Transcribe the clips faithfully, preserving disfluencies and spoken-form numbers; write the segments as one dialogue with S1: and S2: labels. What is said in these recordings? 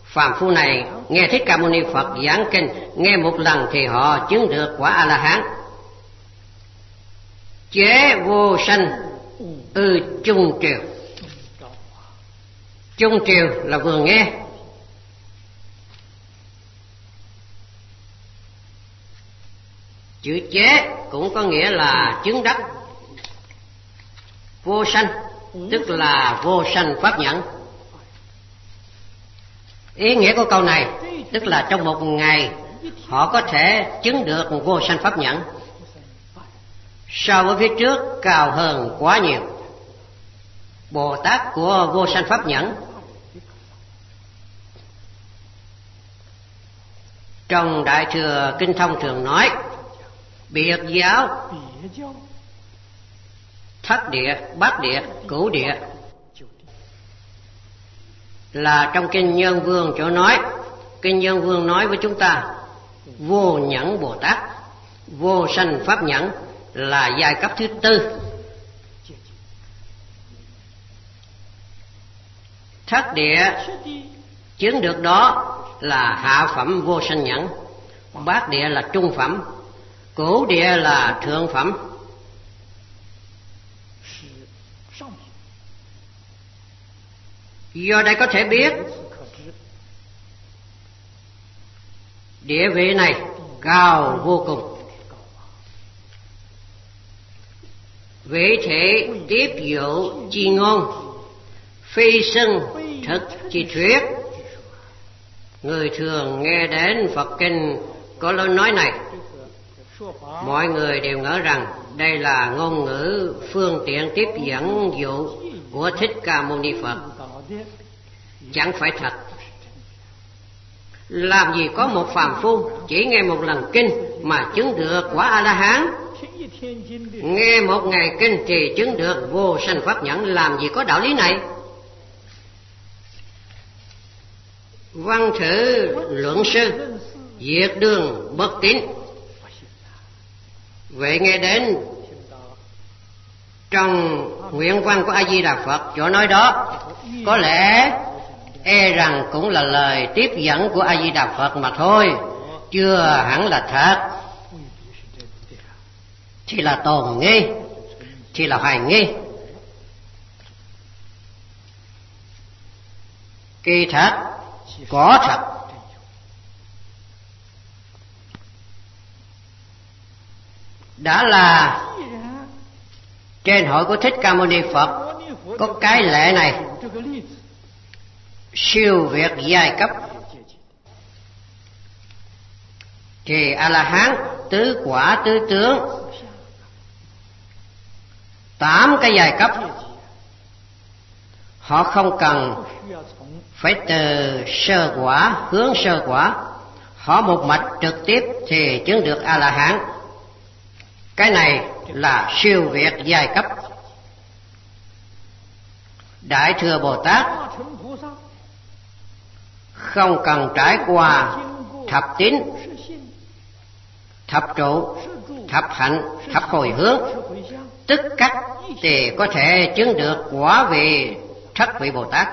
S1: Phàm phu này nghe Thích Ca Mâu Ni Phật giảng kinh, nghe một lần thì họ chứng được quả A La Hán. Chế vô sanh ư chung triều. Chung triều là vừa nghe. Chữ chế cũng có nghĩa là chứng đắc. Vô sanh tức là vô sanh pháp nhẫn. Ý nghĩa của câu này tức là trong một ngày họ có thể chứng được vô sanh pháp nhẫn. So với phía trước cao hơn quá nhiều. Bồ Tát của vô sanh pháp nhẫn trong Đại Thừa Kinh Thông thường nói biệt giáo, thất địa, bát địa, cửu địa, là trong Kinh Nhân Vương chỗ nói. Kinh Nhân Vương nói với chúng ta vô nhẫn Bồ Tát, vô sanh pháp nhẫn là giai cấp thứ tư. Thất địa chứng được đó là hạ phẩm vô sanh nhẫn, bát địa là trung phẩm, cửu địa là thượng phẩm. Do đây có thể biết địa vị này cao vô cùng. Vị thể tiếp dụ chi ngôn, phi xưng thực chi thuyết. Người thường nghe đến Phật Kinh có lời nói này, mọi người đều ngỡ rằng đây là ngôn ngữ phương tiện tiếp dẫn dụ của Thích Ca Mâu Ni Phật. Chẳng phải thật. Làm gì có một phàm phu chỉ nghe một lần kinh mà chứng được quả A La Hán? Nghe một ngày kinh thì chứng được vô sanh pháp nhẫn, làm gì có đạo lý này? Văn thử luận sư, diệt đường bất tín. Vậy nghe đến trong nguyện văn của A Di Đà Phật chỗ nói đó, có lẽ e rằng cũng là lời tiếp dẫn của A Di Đà Phật mà thôi, chưa hẳn là thật. Chỉ là tồn nghi, chỉ là hoài nghi. Kỳ thật có thật. Đã là trên hội của Thích Ca Mâu Ni Phật có cái lệ này, siêu việt giai cấp, thì A La Hán tứ quả tứ tướng, tám cái giai cấp, họ không cần phải từ sơ quả hướng sơ quả, họ một mạch trực tiếp thì chứng được A La Hán. Cái này là siêu việt giai cấp. Đại Thừa Bồ Tát không cần trải qua thập tín, thập trụ, thập hạnh, thập hồi hướng, tức cách thì có thể chứng được quả vị thất vị Bồ Tát.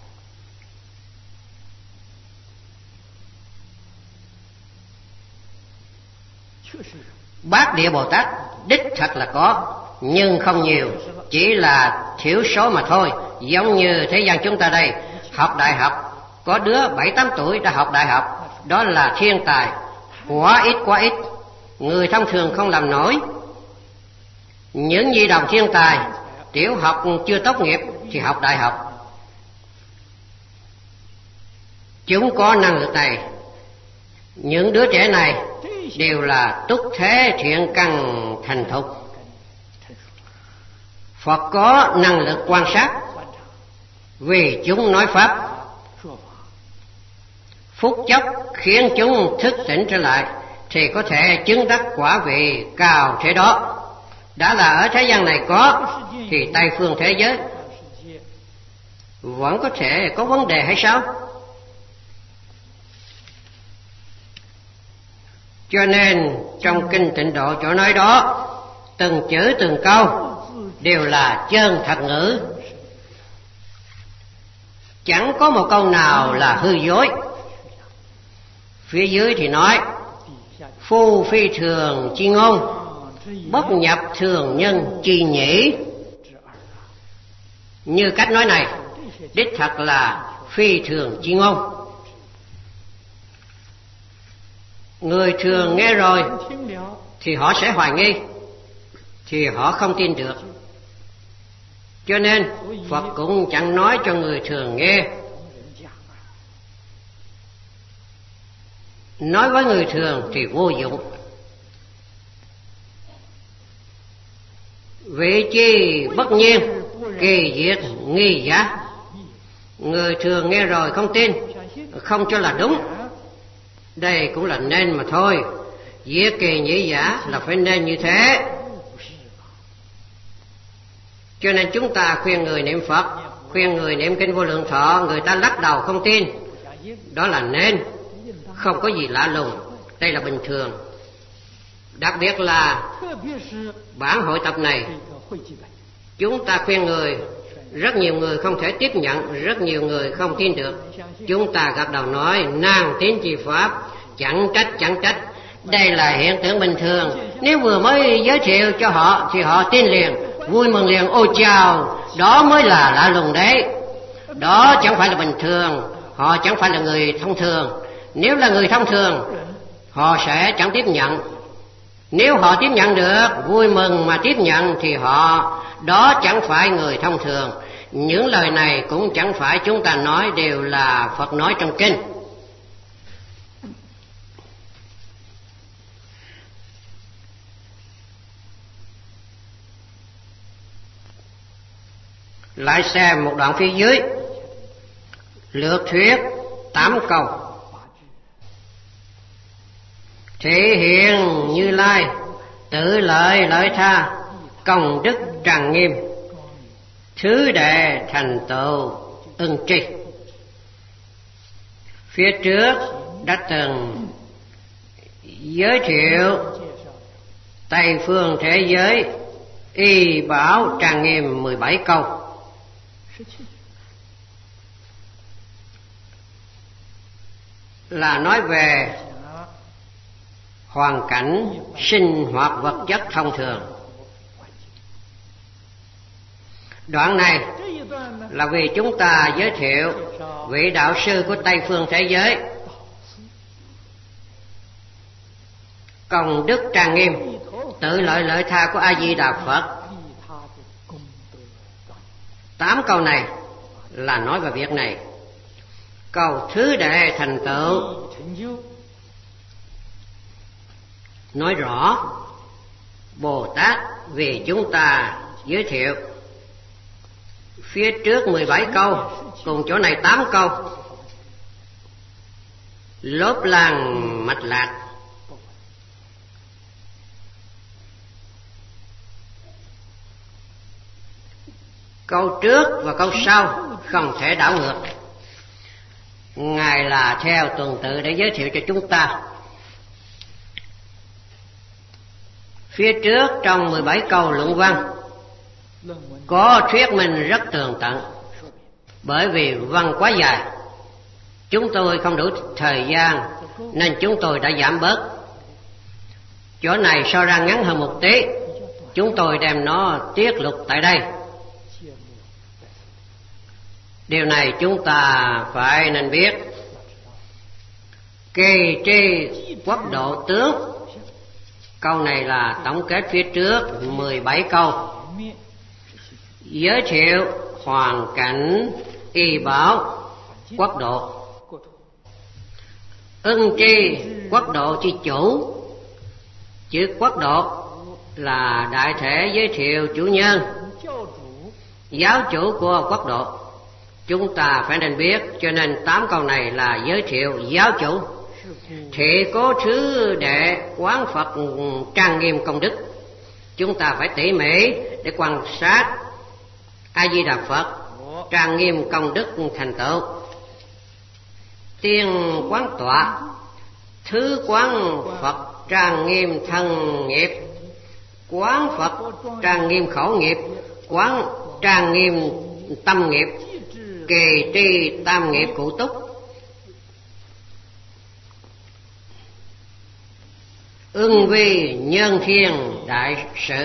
S1: Bát địa Bồ Tát đích thật là có, nhưng không nhiều, chỉ là thiểu số mà thôi. Giống như thế gian chúng ta đây, học đại học, có đứa bảy tám tuổi đã học đại học, đó là thiên tài, quá ít quá ít, người thông thường không làm nổi. Những nhi đồng thiên tài tiểu học chưa tốt nghiệp thì học đại học, chúng có năng lực này. Những đứa trẻ này đều là túc thế thiện căn thành thục. Phật có năng lực quan sát, vì chúng nói pháp, phút chốc khiến chúng thức tỉnh trở lại, thì có thể chứng đắc quả vị cao thế đó. Đã là ở thế gian này có, thì Tây phương thế giới vẫn có thể có vấn đề hay sao? Cho nên trong Kinh Tịnh Độ chỗ nói đó, từng chữ từng câu đều là chân thật ngữ. chẳng có một câu nào là hư dối. Phía dưới thì nói: phu phi thường chi ngôn, bất nhập thường nhân chi nhĩ. Như cách nói này đích thật là phi thường chi ngôn. Người thường nghe rồi thì họ sẽ hoài nghi, thì họ không tin được. Cho nên Phật cũng chẳng nói cho người thường nghe. Nói với người thường thì vô dụng. Vị chi bất nhiên, kỳ diệt nghi giả. Người thường nghe rồi không tin, không cho là đúng. Đây cũng là nên mà thôi. Diệt kỳ nhĩ giả là phải nên như thế. Cho nên chúng ta khuyên người niệm Phật, khuyên người niệm kinh Vô Lượng Thọ, người ta lắc đầu không tin. Đó là nên, không có gì lạ lùng, đây là bình thường. Đặc biệt là bản hội tập này, chúng ta khuyên người, rất nhiều người không thể tiếp nhận, rất nhiều người không tin được. Chúng ta gật đầu nói: nan tín chi pháp, chẳng trách chẳng trách. Đây là hiện tượng bình thường. Nếu vừa mới giới thiệu cho họ thì họ tin liền, vui mừng liền. Ôi chào, đó mới là lạ lùng đấy. Đó chẳng phải là bình thường, họ chẳng phải là người thông thường. Nếu là người thông thường, họ sẽ chẳng tiếp nhận. Nếu họ tiếp nhận được, vui mừng mà tiếp nhận, thì họ, đó chẳng phải người thông thường. Những lời này cũng chẳng phải chúng ta nói, đều là Phật nói trong kinh. Lại xem một đoạn phía dưới, lược thuyết tám câu. Thể hiện Như Lai tự lợi lợi tha, công đức tràng nghiêm, thứ đệ thành tựu ưng tri. Phía trước đã từng giới thiệu Tây phương thế giới y bảo tràng nghiêm mười bảy câu. Là nói về hoàn cảnh sinh hoạt vật chất thông thường. Đoạn này là vì chúng ta giới thiệu vị đạo sư của Tây phương thế giới, công đức trang nghiêm, tự lợi lợi tha của A Di Đà Phật. Tám câu này là nói về việc này. Câu thứ đệ thành tựu nói rõ Bồ Tát vì chúng ta giới thiệu. Phía trước mười bảy câu, cùng chỗ này tám câu, lốp làng mạch lạc. Câu trước và câu sau không thể đảo ngược. Ngài là theo tuần tự để giới thiệu cho chúng ta. Phía trước trong mười bảy câu luận văn có thuyết minh rất tường tận. Bởi vì văn quá dài, chúng tôi không đủ thời gian nên chúng tôi đã giảm bớt. Chỗ này so ra ngắn hơn một tí, chúng tôi đem nó tiết lục tại đây. Điều này chúng ta phải nên biết. Kỳ tri quốc độ tướng, câu này là tổng kết phía trước mười bảy câu, giới thiệu hoàn cảnh y bảo quốc độ. Ưng tri quốc độ chi chủ. Chữ quốc độ là đại thể giới thiệu chủ nhân, giáo chủ của quốc độ. Chúng ta phải nên biết, cho nên tám câu này là giới thiệu giáo chủ. Thị cố thứ đệ quán Phật trang nghiêm công đức. Chúng ta phải tỉ mỉ để quan sát A Di Đà Phật trang nghiêm công đức thành tựu. Tiên quán tọa, thứ quán Phật trang nghiêm thân nghiệp, quán Phật trang nghiêm khẩu nghiệp, quán trang nghiêm tâm nghiệp, kỳ tri tam nghiệp cụ túc, ưng vi nhân thiên đại sự,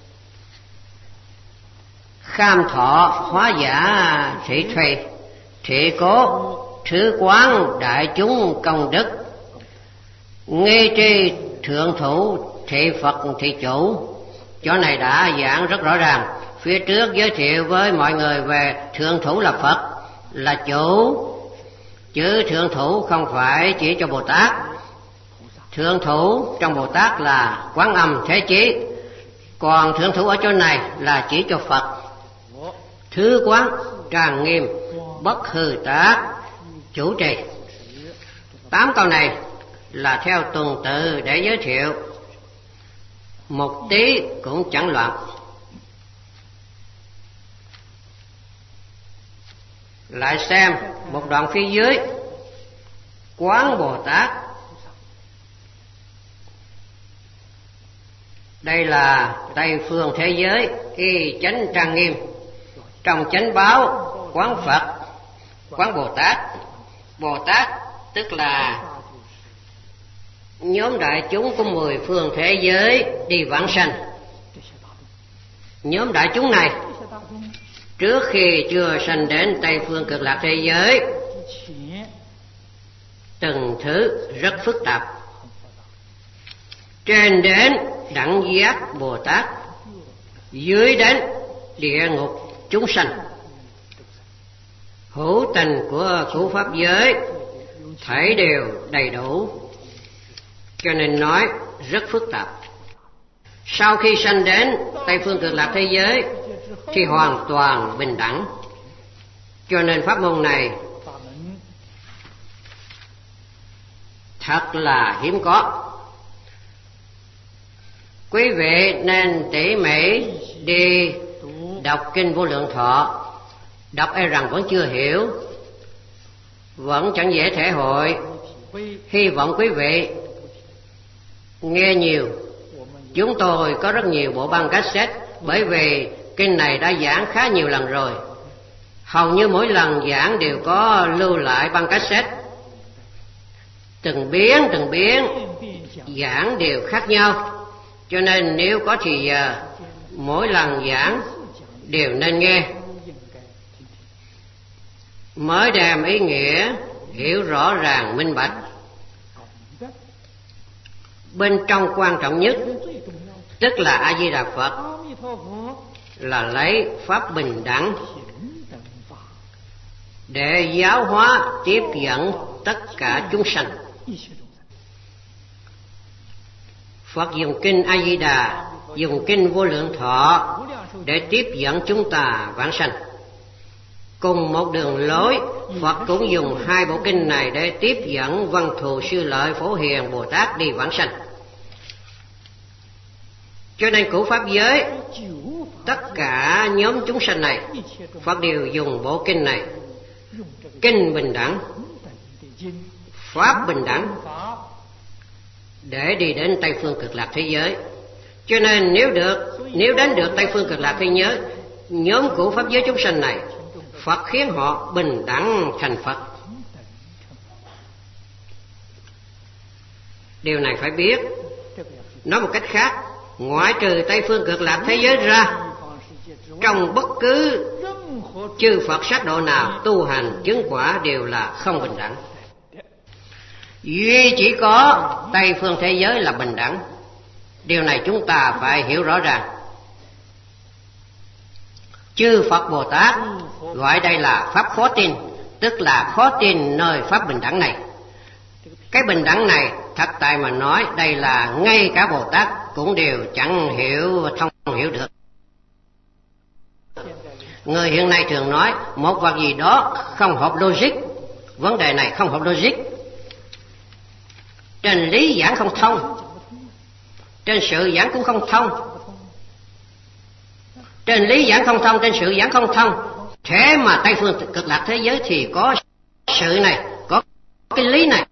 S1: kham thọ hóa giả thị thùy, thị cố thứ quán đại chúng công đức, nghi tri thượng thủ thị Phật thị chủ. Chỗ này đã giảng rất rõ ràng. Phía trước giới thiệu với mọi người về thượng thủ là Phật, là chủ, chứ thượng thủ không phải chỉ cho Bồ Tát. Thượng thủ trong Bồ Tát là Quán Âm Thế Chí, còn thượng thủ ở chỗ này là chỉ cho Phật. Thứ quán trang nghiêm bất hư tác chủ trì. Tám câu này là theo tuần tự để giới thiệu, một tí cũng chẳng loạn. Lại xem một đoạn phía dưới, Quán Bồ Tát. Đây là Tây phương thế giới y chánh trang nghiêm. Trong chánh báo quán Phật, quán Bồ Tát. Bồ Tát tức là nhóm đại chúng của mười phương thế giới đi vãng sanh. Nhóm đại chúng này trước khi chưa sanh đến Tây phương cực lạc thế giới, từng thứ rất phức tạp. Trên đến đẳng giác Bồ Tát, dưới đến địa ngục chúng sanh. Hữu tình của cửu pháp giới thảy đều đầy đủ, cho nên nói rất phức tạp. Sau khi sanh đến Tây phương cực lạc thế giới thì hoàn toàn bình đẳng, cho nên pháp môn này thật là hiếm có. Quý vị nên tỉ mỉ đi đọc kinh Vô Lượng Thọ. Đọc e rằng vẫn chưa hiểu, vẫn chẳng dễ thể hội. Hy vọng quý vị nghe nhiều. Chúng tôi có rất nhiều bộ băng cassette, bởi vì kinh này đã giảng khá nhiều lần rồi. Hầu như mỗi lần giảng đều có lưu lại băng cassette. Từng biến từng biến giảng đều khác nhau, cho nên nếu có thì giờ mỗi lần giảng đều nên nghe, mới đem ý nghĩa hiểu rõ ràng minh bạch. Bên trong quan trọng nhất tức là A Di Đà Phật, là lấy pháp bình đẳng để giáo hóa tiếp dẫn tất cả chúng sanh. Phật dùng kinh A Di Đà, dùng kinh Vô Lượng Thọ để tiếp dẫn chúng ta vãng sanh. Cùng một đường lối, Phật cũng dùng hai bộ kinh này để tiếp dẫn Văn Thù Sư Lợi Phổ Hiền Bồ Tát đi vãng sanh. Cho nên cửu pháp giới, tất cả nhóm chúng sanh này, Phật đều dùng bộ kinh này. Kinh bình đẳng, pháp bình đẳng, để đi đến Tây phương cực lạc thế giới. Cho nên nếu được, nếu đến được Tây phương cực lạc thế giới, nhóm của pháp giới chúng sanh này, Phật khiến họ bình đẳng thành Phật. Điều này phải biết. Nói một cách khác, ngoại trừ Tây phương cực lạc thế giới ra, trong bất cứ chư Phật sát độ nào tu hành chứng quả đều là không bình đẳng. Duy chỉ có Tây phương thế giới là bình đẳng. Điều này chúng ta phải hiểu rõ ràng. Chư Phật Bồ Tát gọi đây là pháp khó tin, tức là khó tin nơi pháp bình đẳng này. Cái bình đẳng này thật tại mà nói, đây là ngay cả Bồ Tát cũng đều chẳng hiểu thông hiểu được. Người hiện nay thường nói một vật gì đó không hợp logic. Vấn đề này không hợp logic. Trên lý giảng không thông, trên sự giảng cũng không thông. Trên lý giảng không thông, trên sự giảng không thông. Thế mà Tây phương cực lạc thế giới thì có sự này, có cái lý này.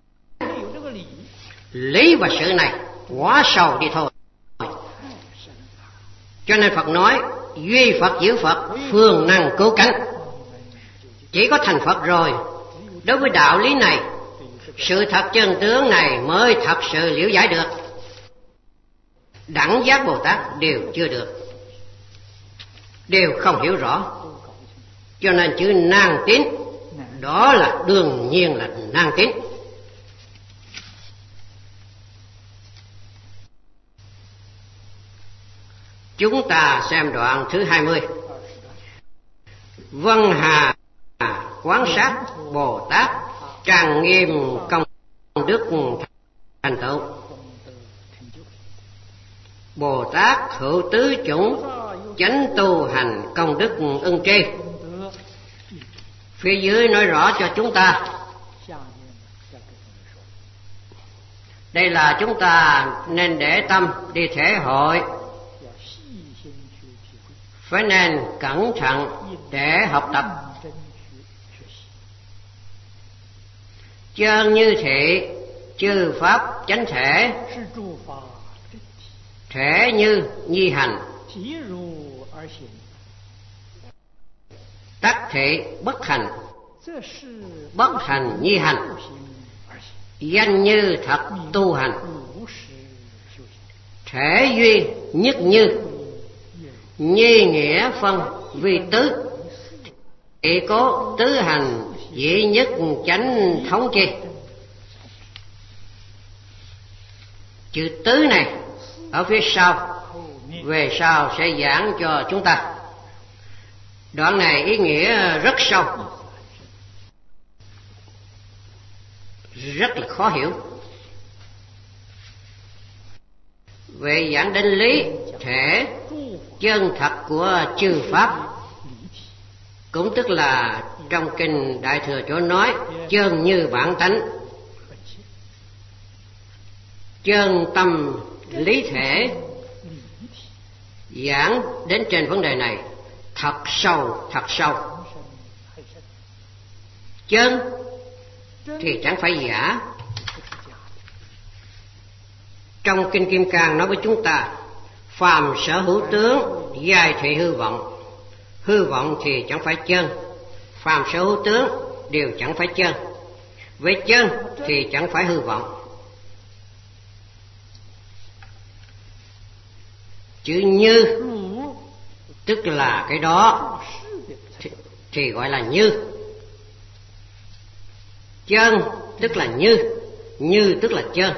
S1: Lý và sự này quá sâu đi thôi. Cho nên Phật nói duy Phật giữ Phật, phương năng cứu cánh. Chỉ có thành Phật rồi, đối với đạo lý này, sự thật chân tướng này mới thật sự liễu giải được. Đẳng giác Bồ Tát đều chưa được, đều không hiểu rõ, cho nên chữ nan tín đó là đương nhiên là nan tín. Chúng ta xem đoạn thứ hai mươi. Vân Hà quán sát Bồ Tát trang nghiêm công đức thành tựu. Bồ Tát hữu tứ chủng chánh tu hành công đức ưng tri. Phía dưới nói rõ cho chúng ta, đây là chúng ta nên để tâm đi thể hội, phải nên cẩn thận để học tập. Chân như thị chư pháp chánh thể, thể như nhi hành, tắc thị bất hành, bất hành nhi hành, danh như thật tu hành, thể duy nhất như, nhi nghĩa phân vi tứ, thị cố tứ hành dĩ nhất chánh thống chi. Chữ tứ này ở phía sau, về sau sẽ giảng cho chúng ta. Đoạn này ý nghĩa rất sâu, rất là khó hiểu. Về giảng đến lý thể chân thật của chư pháp, cũng tức là trong kinh Đại Thừa chỗ nói chân như bản tánh, chân tâm lý thể. Giảng đến trên vấn đề này thật sâu, thật sâu. Chân thì chẳng phải giả. Trong kinh Kim Cang nói với chúng ta, phàm sở hữu tướng giai thị hư vọng. Hư vọng thì chẳng phải chân, phàm sở hữu tướng đều chẳng phải chân. Về chân thì chẳng phải hư vọng. Chữ như tức là cái đó thì, thì gọi là như. Chân tức là như, như tức là chân.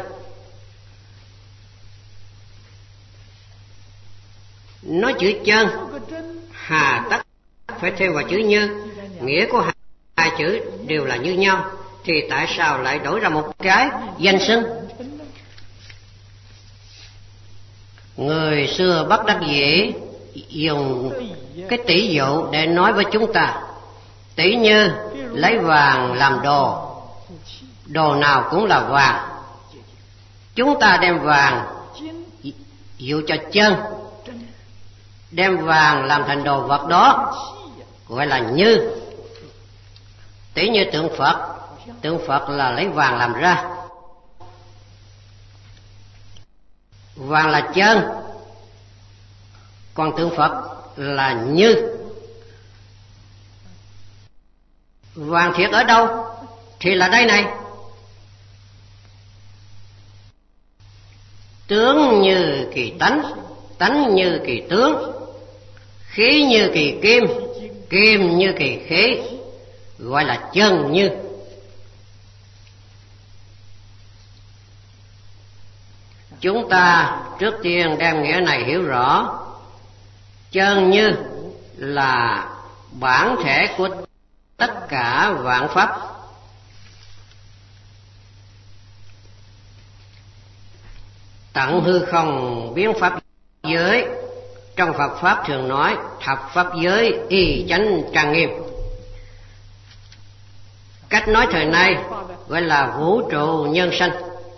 S1: Nói chữ chân hà tất phải thêm vào chữ như, nghĩa của hai, hai chữ đều là như nhau, thì tại sao lại đổi ra một cái danh xưng? Người xưa bất đắc dĩ dùng cái tỷ dụ để nói với chúng ta. Tỷ như lấy vàng làm đồ, đồ nào cũng là vàng. Chúng ta đem vàng dụ cho chân, đem vàng làm thành đồ vật đó gọi là như. Tỷ như tượng Phật, tượng Phật là lấy vàng làm ra, vàng là chân, còn tượng Phật là như. Vàng thiệt ở đâu thì là đây này. Tướng như kỳ tánh, tánh như kỳ tướng, khí như kỳ kim, kim như kỳ khí, gọi là chân như. Chúng ta trước tiên đem nghĩa này hiểu rõ. Chân như là bản thể của tất cả vạn pháp. Tận hư không biến pháp giới. Trong Phật Pháp thường nói thập pháp giới y chánh trang nghiêm. Cách nói thời nay gọi là vũ trụ nhân sanh.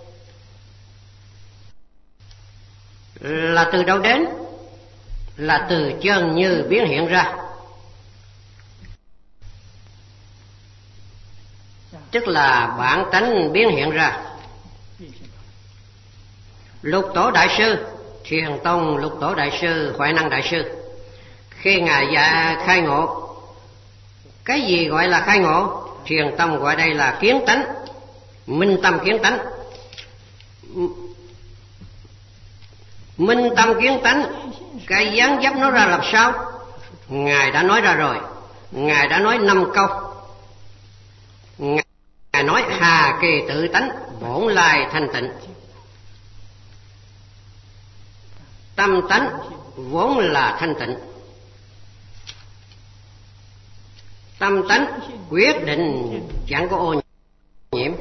S1: Là từ đâu đến? Là từ chân như biến hiện ra. Tức là bản tánh biến hiện ra. Lục Tổ Đại Sư, Thiền Tông Lục Tổ Đại Sư, Huệ Năng Đại Sư, khi Ngài dạ khai ngộ Cái gì gọi là khai ngộ? Thiền tông gọi đây là kiến tánh, minh tâm kiến tánh. Minh tâm kiến tánh, cái dáng dấp nó ra làm sao? Ngài đã nói ra rồi. Ngài đã nói năm câu. Ngài nói hà kỳ tự tánh, bổn lai thanh tịnh. Tâm tánh vốn là thanh tịnh. Tâm tánh quyết định chẳng có ô nhiễm.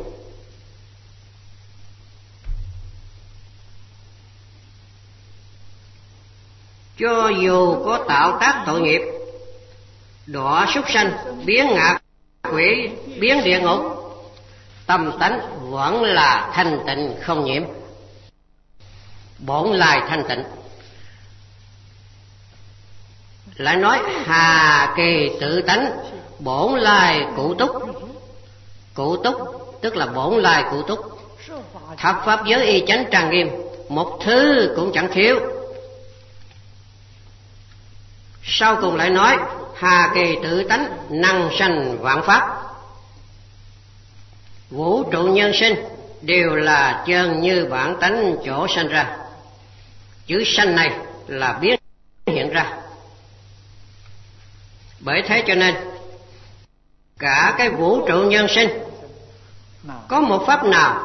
S1: Cho dù có tạo tác tội nghiệp, đọa súc sanh, biến ngạ quỷ, biến địa ngục, tâm tánh vẫn là thanh tịnh không nhiễm, bổn lai thanh tịnh. Lại nói hà kỳ tự tánh, bổn lai cụ túc. Cụ túc tức là bổn lai cụ túc. Thập pháp giới y chánh trang nghiêm, một thứ cũng chẳng thiếu. Sau cùng lại nói hà kỳ tự tánh, năng sanh vạn pháp. Vũ trụ nhân sinh đều là chân như bản tánh chỗ sanh ra. Chữ sanh này là biến hiện ra. Bởi thế cho nên cả cái vũ trụ nhân sinh có một pháp nào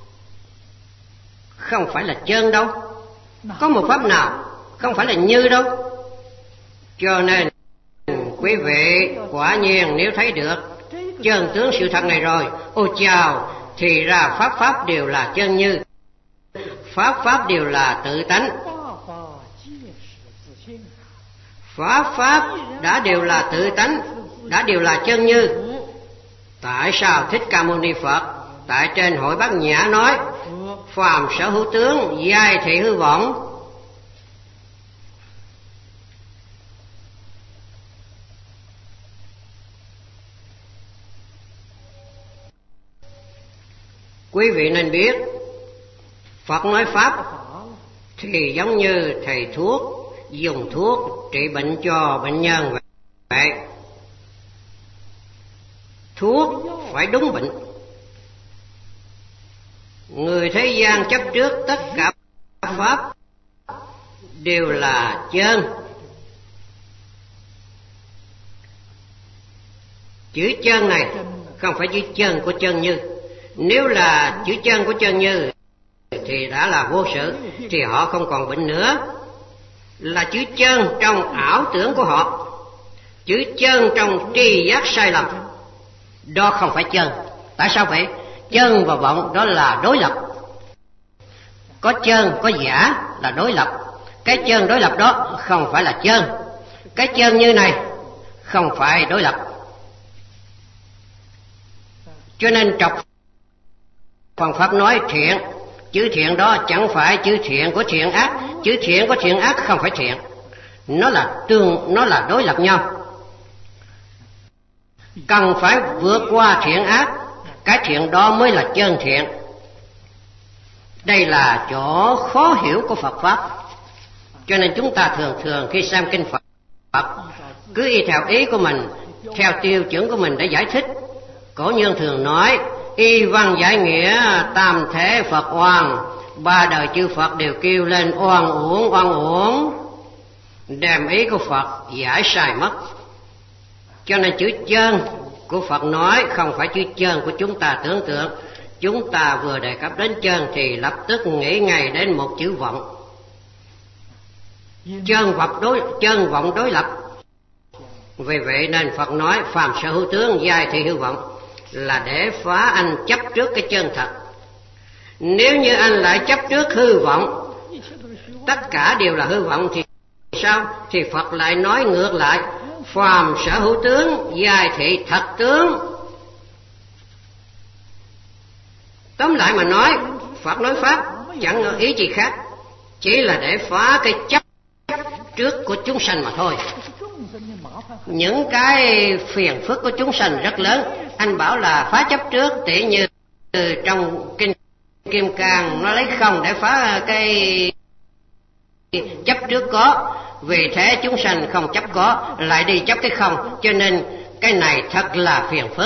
S1: không phải là chân đâu, có một pháp nào không phải là như đâu. Cho nên quý vị quả nhiên nếu thấy được chân tướng sự thật này rồi, ôi chào, thì ra pháp pháp đều là chân như, pháp pháp đều là tự tánh. Pháp pháp đã đều là tự tánh, đã đều là chân như. Tại sao Thích Ca Mâu Ni Phật tại trên hội Bát Nhã nói phàm sở hữu tướng, giai thị hư vọng? Quý vị nên biết, Phật nói pháp thì giống như thầy thuốc dùng thuốc trị bệnh cho bệnh nhân vậy. Thuốc phải đúng bệnh. Người thế gian chấp trước tất cả pháp đều là chân. Chữ chân này không phải chữ chân của chân như. Nếu là chữ chân của chân như thì đã là vô sự, thì họ không còn bệnh nữa. Là chữ chân trong ảo tưởng của họ, chữ chân trong tri giác sai lầm, đó không phải chân. Tại sao vậy? Chân và vọng đó là đối lập. Có chân có giả là đối lập. Cái chân đối lập đó không phải là chân. Cái chân như này không phải đối lập. Cho nên trọc Phật Pháp nói thiện, chữ thiện đó chẳng phải chữ thiện của thiện ác. Chữ thiện của thiện ác không phải thiện. Nó là tương, nó là đối lập nhau. Cần phải vượt qua thiện ác, cái thiện đó mới là chân thiện. Đây là chỗ khó hiểu của Phật Pháp. Cho nên chúng ta thường thường khi xem kinh Phật cứ y theo ý của mình, theo tiêu chuẩn của mình để giải thích. Cổ nhân thường nói y văn giải nghĩa, tam thế Phật oan, ba đời chư Phật đều kêu lên oan uổng oan uổng, đem ý của Phật giải sai mất. Cho nên chữ chân của Phật nói không phải chữ chân của chúng ta tưởng tượng. Chúng ta vừa đề cập đến chân thì lập tức nghĩ ngay đến một chữ vọng. Chân vọng đối, chân vọng đối lập. Vì vậy nên Phật nói phàm sở hữu tướng, giai thị hư vọng, là để phá anh chấp trước cái chân thật. Nếu như anh lại chấp trước hư vọng, tất cả đều là hư vọng thì sao? Thì Phật lại nói ngược lại, phàm sở hữu tướng, giai thị thật tướng. Tóm lại mà nói, Phật nói pháp chẳng có ý gì khác, chỉ là để phá cái chấp trước của chúng sanh mà thôi. Những cái phiền phức của chúng sanh rất lớn. Anh bảo là phá chấp trước, tỉ như trong kinh Kim Cang nó lấy không để phá cái chấp trước có. Vì thế chúng sanh không chấp có, lại đi chấp cái không. Cho nên Cái này thật là phiền phức.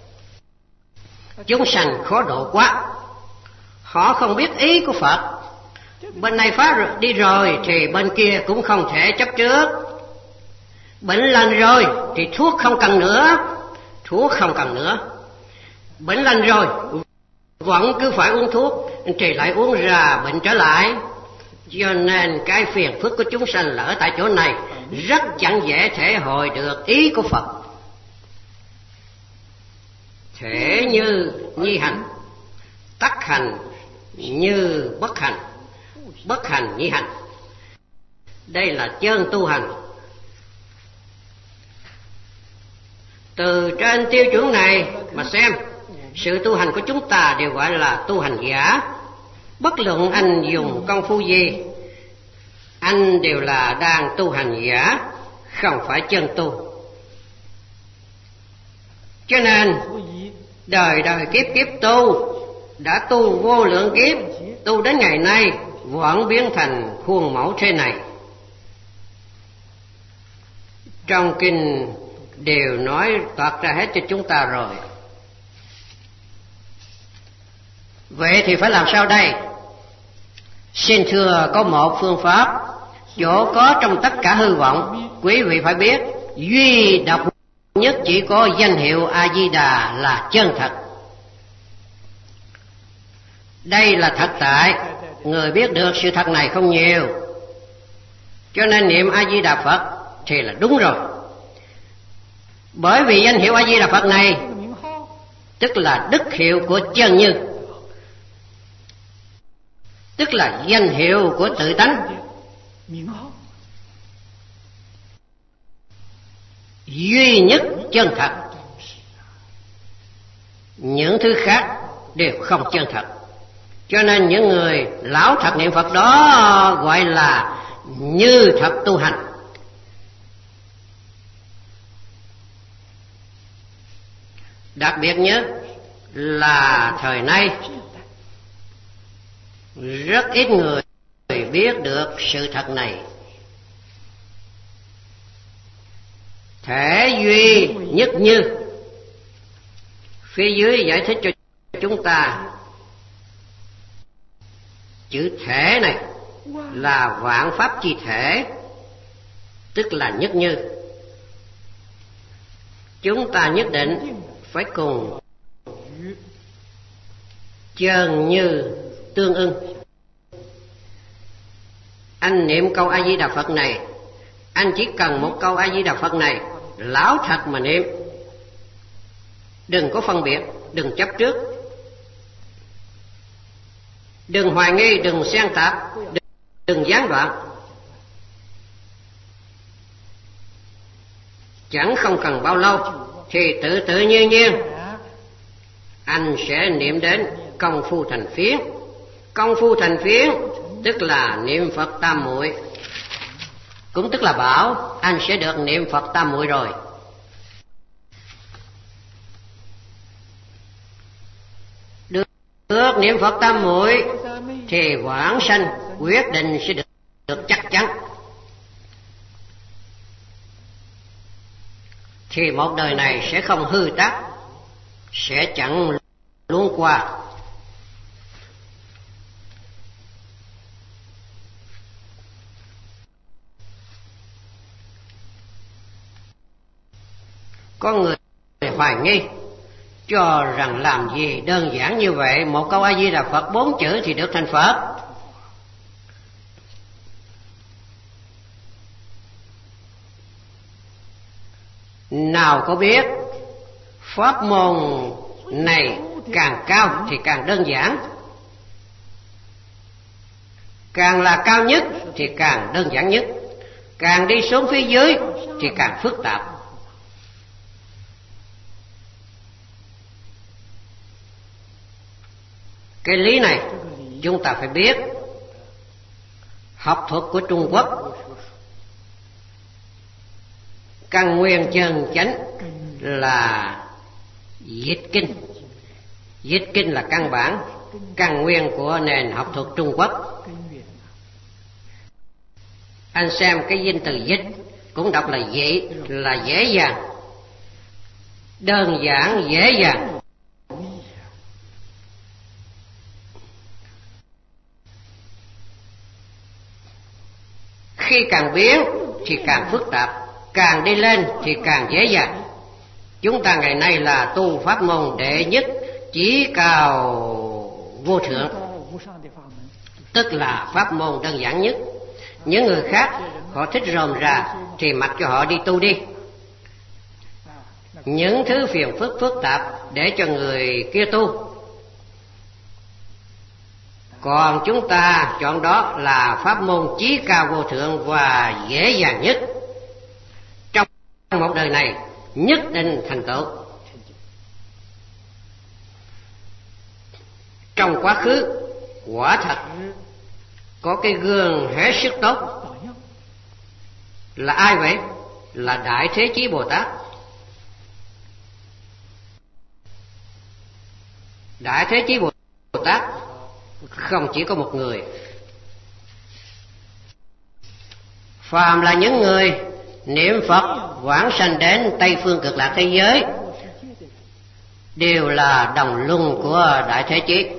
S1: Chúng sanh khó độ quá. Họ không biết ý của Phật. Bên này phá đi rồi thì bên kia cũng không thể chấp trước. Bệnh lành rồi thì thuốc không cần nữa. Thuốc không cần nữa. Bệnh lành rồi vẫn cứ phải uống thuốc thì lại uống ra bệnh trở lại. Cho nên cái phiền phức của chúng sanh là ở tại chỗ này, rất chẳng dễ thể hội được ý của Phật. Thể như nhi hành, tắc hành như bất hành, bất hành nhi hành. Đây là chân tu hành. Từ trên tiêu chuẩn này mà xem, sự tu hành của chúng ta đều gọi là tu hành giả. Bất luận anh dùng công phu gì, anh đều là đang tu hành giả, không phải chân tu. Cho nên đời đời kiếp kiếp tu, đã tu vô lượng kiếp, tu đến ngày nay vẫn biến thành khuôn mẫu thế này. Trong kinh đều nói toát ra hết cho chúng ta rồi. Vậy thì phải làm sao đây? Xin thưa, có một phương pháp, chỗ có trong tất cả hư vọng. Quý vị phải biết, duy độc nhất chỉ có danh hiệu A-di-đà là chân thật. Đây là thật tại, người biết được sự thật này không nhiều. Cho nên niệm A-di-đà Phật thì là đúng rồi. Bởi vì danh hiệu A-di-đà Phật này tức là đức hiệu của chân như, tức là danh hiệu của tự tánh. Duy nhất chân thật. Những thứ khác đều không chân thật. Cho nên những người lão thật niệm Phật đó gọi là như thật tu hành. Đặc biệt nhất là thời nay rất ít người biết được sự thật này. Thể duy nhất như, phía dưới giải thích cho chúng ta, chữ thể này là vạn pháp chi thể, tức là nhất như. Chúng ta nhất định phải cùng chân như tương ưng. Anh niệm câu A Di Đà Phật này, anh chỉ cần một câu A Di Đà Phật này, lão thật mà niệm. Đừng có phân biệt, đừng chấp trước, đừng hoài nghi, đừng xen tạp, đừng, đừng gián đoạn. Chẳng không cần bao lâu thì tự tự nhiên nhiên anh sẽ niệm đến công phu thành phiến. Công phu thành phiến tức là niệm Phật tam muội, cũng tức là bảo anh sẽ được niệm Phật tam muội rồi. Được, được niệm Phật tam muội thì vãng sanh quyết định sẽ được, được chắc chắn. Thì một đời này sẽ không hư tác, sẽ chẳng luống qua. Có người hoài nghi, cho rằng làm gì đơn giản như vậy, một câu A Di Đà Phật bốn chữ thì được thành Phật. Nào có biết pháp môn này càng cao thì càng đơn giản, càng là cao nhất thì càng đơn giản nhất, càng đi xuống phía dưới thì càng phức tạp. Cái lý này chúng ta phải biết. Học thuật của Trung Quốc, căn nguyên chân chánh là dịch kinh. Dịch kinh là căn bản, căn nguyên của nền học thuật Trung Quốc. Anh xem cái danh từ dịch cũng đọc là dị, là dễ dàng. đơn giản dễ dàng. Khi càng biến thì càng phức tạp, càng đi lên thì càng dễ dàng. Chúng ta ngày nay là tu pháp môn đệ nhất chí cao vô thượng, tức là pháp môn đơn giản nhất. Những người khác họ thích rườm rà thì mặc cho họ đi tu đi. Những thứ phiền phức phức tạp để cho người kia tu. Còn chúng ta chọn đó là pháp môn chí cao vô thượng và dễ dàng nhất. Trong một đời này nhất định thành tựu. Trong quá khứ quả thật có cái gương hết sức tốt. Là ai vậy? Là Đại Thế Chí Bồ Tát. Đại Thế Chí Bồ Tát không chỉ có một người. Phàm là những người niệm Phật vãng sanh đến Tây Phương Cực Lạc thế giới đều là đồng luân của Đại Thế Chí.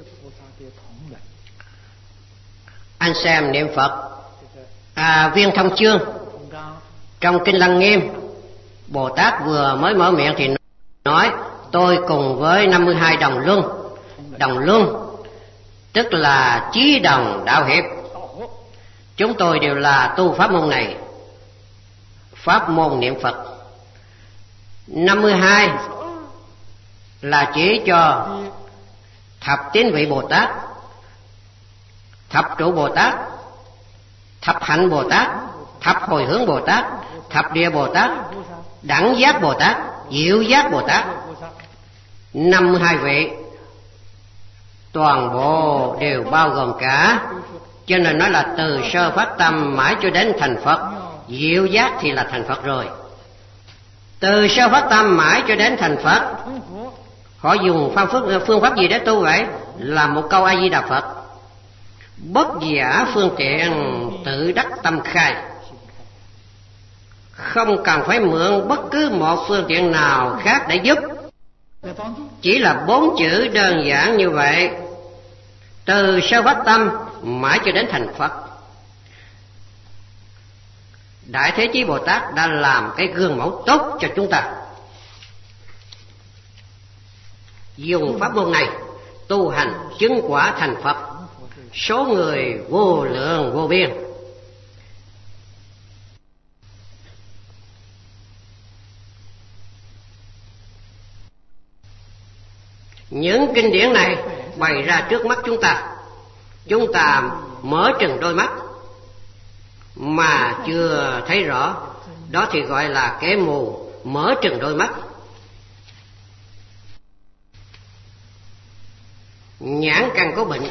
S1: Anh xem niệm Phật à, Viên Thông Chương trong Kinh Lăng Nghiêm, Bồ Tát vừa mới mở miệng thì nói: tôi cùng với năm mươi hai đồng luân. Đồng luân tức là chí đồng đạo hiệp. Chúng tôi đều là tu pháp môn này, pháp môn niệm Phật. Năm mươi hai là chỉ cho thập tín vị Bồ Tát, thập trụ Bồ Tát, thập hạnh Bồ Tát, thập hồi hướng Bồ Tát, thập địa Bồ Tát, đẳng giác Bồ Tát, diệu giác Bồ Tát. Năm mươi hai vị toàn bộ đều bao gồm cả. Cho nên nói là từ sơ phát tâm mãi cho đến thành Phật. Diệu giác thì là thành Phật rồi. Từ sơ phát tâm mãi cho đến thành Phật, họ dùng phương, phương pháp gì để tu vậy? Là một câu A Di Đà Phật: bất giả phương tiện tự đắc tâm khai. Không cần phải mượn bất cứ một phương tiện nào khác để giúp. Chỉ là bốn chữ đơn giản như vậy, từ sơ phát tâm mãi cho đến thành Phật. Đại Thế Chí Bồ Tát đã làm cái gương mẫu tốt cho chúng ta. Dùng pháp môn này tu hành chứng quả thành Phật, số người vô lượng vô biên. Những kinh điển này bày ra trước mắt chúng ta, chúng ta mở trừng đôi mắt mà chưa thấy rõ, đó thì gọi là kẻ mù mở trừng đôi mắt. Nhãn căn có bệnh.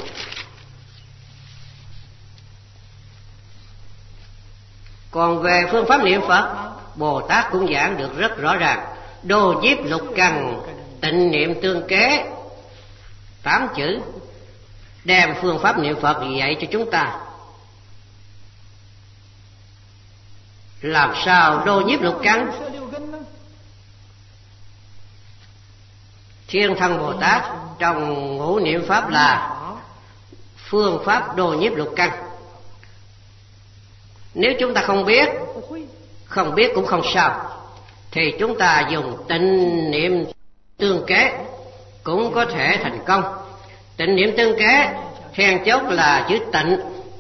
S1: Còn về phương pháp niệm Phật, Bồ Tát cũng giảng được rất rõ ràng: đô diếp lục căn, tịnh niệm tương kế. Tám chữ đem phương pháp niệm Phật dạy cho chúng ta. Làm sao đô nhiếp lục căn? Thiên Thân Bồ Tát trong ngũ niệm pháp là phương pháp đô nhiếp lục căn. Nếu chúng ta không biết, không biết cũng không sao, thì chúng ta dùng tịnh niệm tương kế cũng có thể thành công. Tịnh niệm tương kế then chốt là chữ tịnh.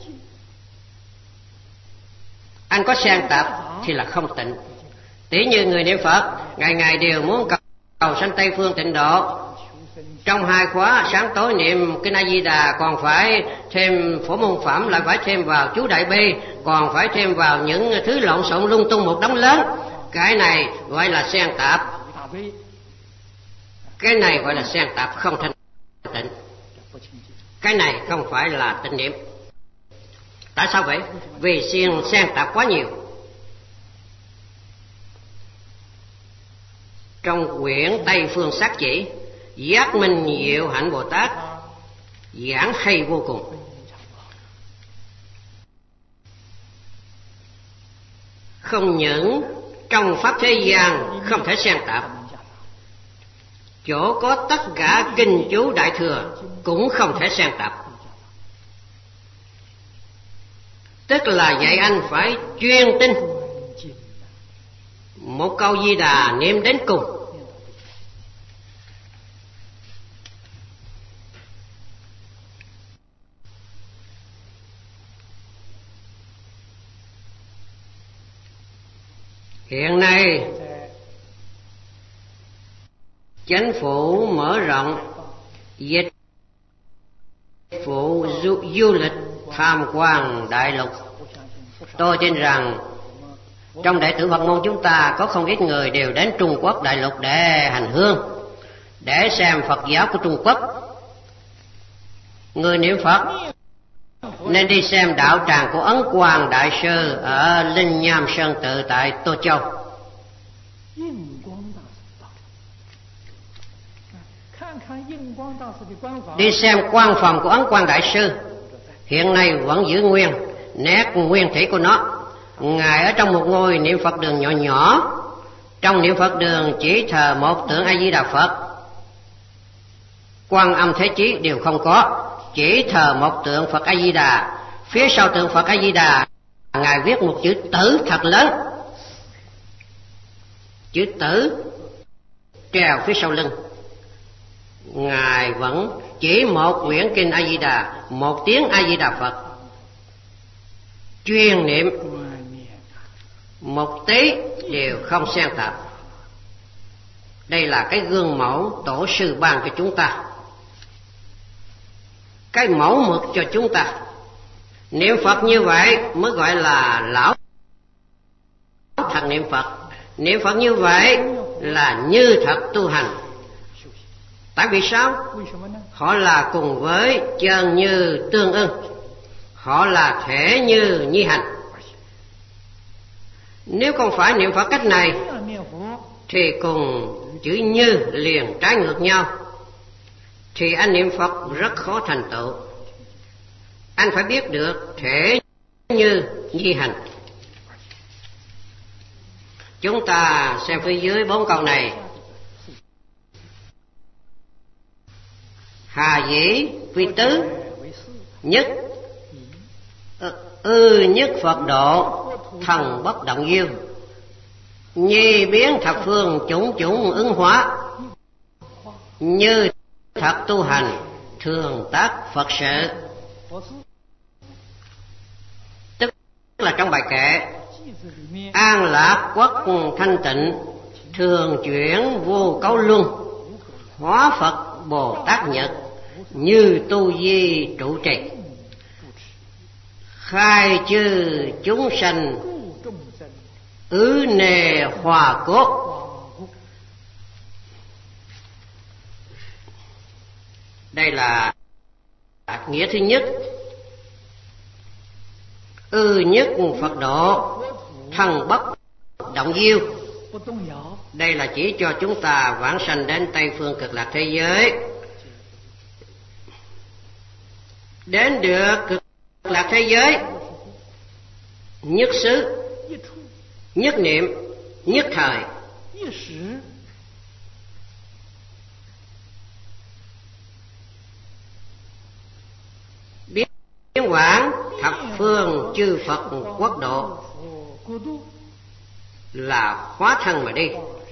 S1: Anh có sang tạp thì là không tịnh. Tỉ như người niệm Phật ngày ngày đều muốn cầu, cầu sanh Tây Phương tịnh độ, trong hai khóa sáng tối niệm Kinh A Di Đà, còn phải thêm phổ môn phẩm, lại phải thêm vào chú Đại Bi, còn phải thêm vào những thứ lộn xộn lung tung một đống lớn. Cái này gọi là xen tạp. Cái này gọi là xen tạp, không thanh tịnh. Cái này không phải là tịnh niệm. Tại sao vậy? Vì xen xen tạp quá nhiều. Trong quyển Tây Phương Sát Chỉ, Giác Minh Diệu Hạnh Bồ Tát giảng hay vô cùng. Không những trong pháp thế gian không thể xen tạp, chỗ có tất cả kinh chú đại thừa cũng không thể xen tạp. Tức là dạy anh phải chuyên tin một câu Di Đà niệm đến cùng. Hiện nay chính phủ mở rộng dịch vụ du, du lịch tham quan đại lục. Tôi tin rằng trong đệ tử Phật môn chúng ta có không ít người đều đến Trung Quốc đại lục để hành hương, để xem Phật giáo của Trung Quốc. Người niệm Phật nên đi xem đạo tràng của Ấn Quang Đại Sư ở Linh Nham Sơn Tự tại Tô Châu. Đi xem quan phòng của Ấn Quang Đại Sư, hiện nay vẫn giữ nguyên nét nguyên thủy của nó. Ngài ở trong một ngôi niệm Phật đường nhỏ nhỏ. Trong niệm Phật đường chỉ thờ một tượng A Di Đà Phật, Quan Âm Thế Chí đều không có, chỉ thờ một tượng Phật A Di Đà. Phía sau tượng Phật A Di Đà, Ngài viết một chữ tử thật lớn, chữ tử treo phía sau lưng. Ngài vẫn chỉ một quyển kinh A Di Đà, một tiếng A Di Đà Phật, chuyên niệm, một tí đều không xen tạp. Đây là cái gương mẫu tổ sư ban cho chúng ta, cái mẫu mực cho chúng ta. Niệm Phật như vậy mới gọi là lão thật niệm Phật. Niệm Phật như vậy là như thật tu hành. Tại vì sao? Họ là cùng với chân như tương ưng, họ là thể như nhi hành. Nếu không phải niệm Phật cách này thì cùng chữ như liền trái ngược nhau, thì anh niệm Phật rất khó thành tựu. Anh phải biết được thể như nhi hành. Chúng ta xem phía dưới bốn câu này. Hà dĩ vi tứ, nhất ư nhất Phật độ, thần bất động diêu, nhi biến thập phương chủng chủng ứng hóa, như thật tu hành thường tác Phật sự. Tức là trong bài kệ an lạc quốc thanh tịnh, thường chuyển vô cấu luân, hóa Phật Bồ Tát Nhật, như tu di trụ trì, khai chư chúng sanh, ứ nề hòa cốt. Đây là nghĩa thứ nhất. Ư nhất Phật độ, thần bất động diêu. Đây là chỉ cho chúng ta vãng sanh đến Tây phương cực lạc thế giới. Đến được cực lạc thế giới, nhất xứ, nhất niệm, nhất thời. Biến quảng thập phương chư Phật quốc độ, là hóa thân mà đi,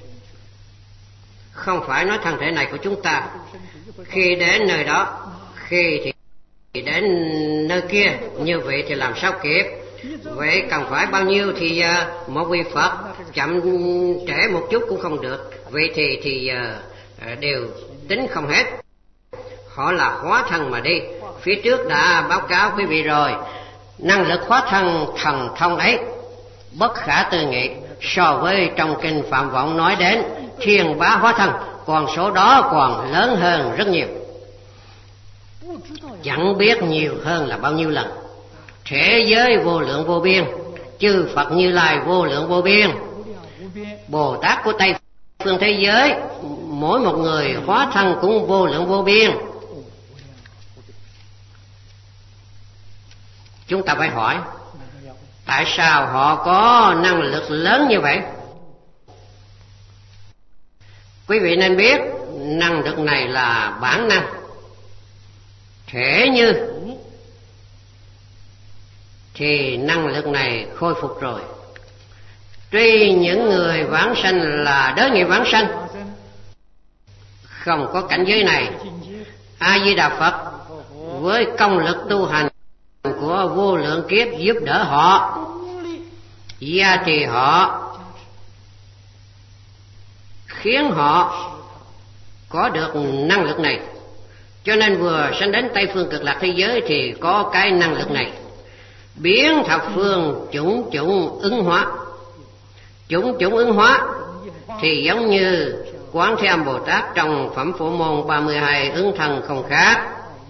S1: không phải nói thân thể này của chúng ta. Khi đến nơi đó, khi thì đến nơi kia, như vậy thì làm sao kịp? Vậy cần phải bao nhiêu thì uh, một vị Phật chậm trễ một chút cũng không được. Vậy thì thì uh, đều tính không hết. Họ là hóa thân mà đi. Phía trước đã báo cáo quý vị rồi, năng lực hóa thân thần thông ấy bất khả tư nghị. So với trong kinh Phạm Vọng nói đến thiên bá hóa thân, con số đó còn lớn hơn rất nhiều, chẳng biết nhiều hơn là bao nhiêu lần. Thế giới vô lượng vô biên, chư Phật Như Lai vô lượng vô biên, Bồ Tát của Tây phương thế giới, mỗi một người hóa thân cũng vô lượng vô biên. Chúng ta phải hỏi, tại sao họ có năng lực lớn như vậy? Quý vị nên biết, năng lực này là bản năng, thể như thì năng lực này khôi phục rồi. Tuy những người vãng sanh là đới nghiệp vãng sanh, không có cảnh giới này, A Di Đà Phật với công lực tu hành của vô lượng kiếp giúp đỡ họ, gia trì họ, khiến họ có được năng lực này. Cho nên vừa sanh đến Tây Phương Cực Lạc thế giới thì có cái năng lực này, biến thập phương chủng chủng ứng hóa. Chủng chủng ứng hóa thì giống như Quán Thế Âm Bồ Tát trong Phẩm Phổ Môn ba mươi hai ứng thân không khác.